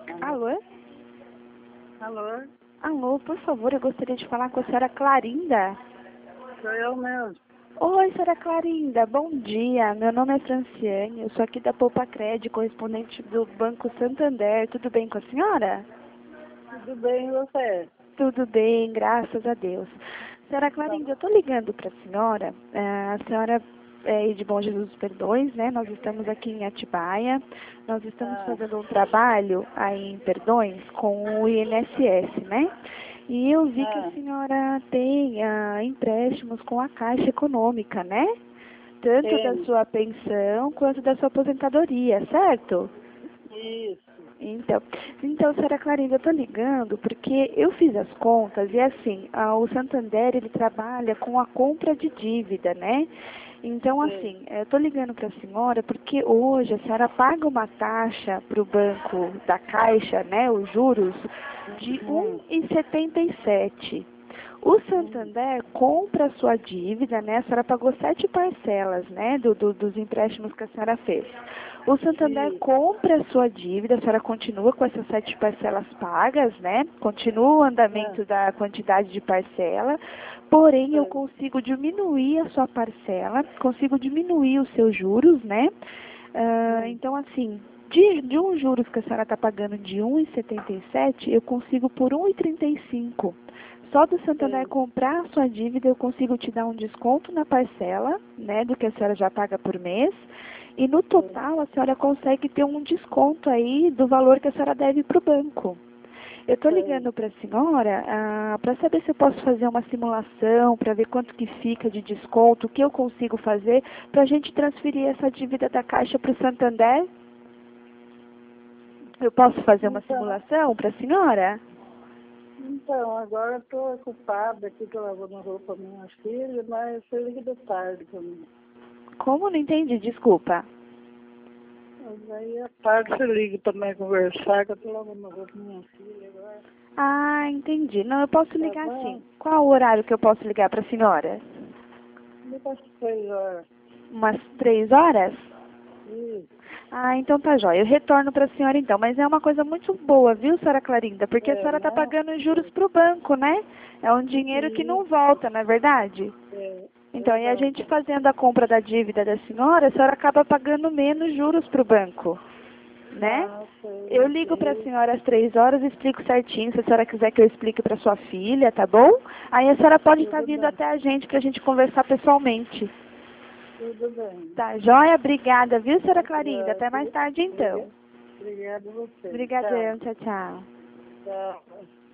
Alô? Alô? Alô, por favor, eu gostaria de falar com a senhora Clarinda. Sou eu mesmo. Oi, senhora Clarinda, bom dia. Meu nome é Franciane, eu sou aqui da Poupa Cred, correspondente do Banco Santander. Tudo bem com a senhora? Tudo bem, e você? Tudo bem, graças a Deus. Senhora Clarinda, eu estou ligando para a senhora é de Bom Jesus dos Perdões, né? Nós estamos aqui em Atibaia, nós estamos fazendo um trabalho aí em Perdões com o INSS, né? E eu vi que a senhora tem empréstimos com a Caixa Econômica, né? Tanto da Tem. sua pensão quanto da sua aposentadoria, certo? Isso. Então, senhora Clarinda, eu estou ligando porque eu fiz as contas e assim, o Santander ele trabalha com a compra de dívida, né? Então, Sei. assim, eu estou ligando para a senhora porque hoje a senhora paga uma taxa para o banco da Caixa, né, os juros, de Hum. 1,77. O Santander compra a sua dívida, né? A senhora pagou 7 parcelas, né? Dos empréstimos que a senhora fez. O Santander Isso. compra a sua dívida, a senhora continua com essas 7 parcelas pagas, né? Continua o andamento da quantidade de parcela, porém eu Sei. consigo diminuir a sua parcela, consigo diminuir os seus juros, né? Então, assim, de um juros que a senhora está pagando de 1,77, eu consigo por 1,35. Só do Santander Sei. comprar a sua dívida, eu consigo te dar um desconto na parcela, né, do que a senhora já paga por mês. E no total, a senhora consegue ter um desconto aí do valor que a senhora deve para o banco. Eu estou Sei. ligando para a senhora para saber se eu posso fazer uma simulação, para ver quanto que fica de desconto, o que eu consigo fazer para a gente transferir essa dívida da Caixa para o Santander. Eu posso fazer uma Então, simulação para a senhora? agora eu estou ocupada aqui, que eu lavando roupa minhas filhas, mas você liga de tarde para mim. Como? Não entendi, desculpa. Mas aí à tarde você liga para nós conversar, que eu estou lavando roupa minhas filhas agora. Ah, entendi. Não, eu posso Tá ligar bom? sim. Qual o horário que eu posso ligar para a senhora? Depois de 6 horas. Umas 3 horas? Isso. Ah, então tá jóia. Eu retorno para a senhora então. Mas é uma coisa muito boa, viu, senhora Clarinda? Porque a É, senhora está né? pagando juros para o banco, né? É um dinheiro que não Isso. volta, não é verdade? É Então, e a verdade. gente fazendo a compra da dívida da senhora, a senhora acaba pagando menos juros para o banco, né? Ah, Eu sei, ligo para a sei. senhora às 3 horas e explico certinho, se a senhora quiser que eu explique para sua filha, tá bom? Aí a senhora pode estar Tudo vindo bem, até a gente para a gente conversar pessoalmente. tudo bem. Tá joia? Obrigada, viu, senhora Clarinda? Tá, Até mais tarde, então. obrigado a você. Tchau. Obrigadão, tchau, tchau. Tchau.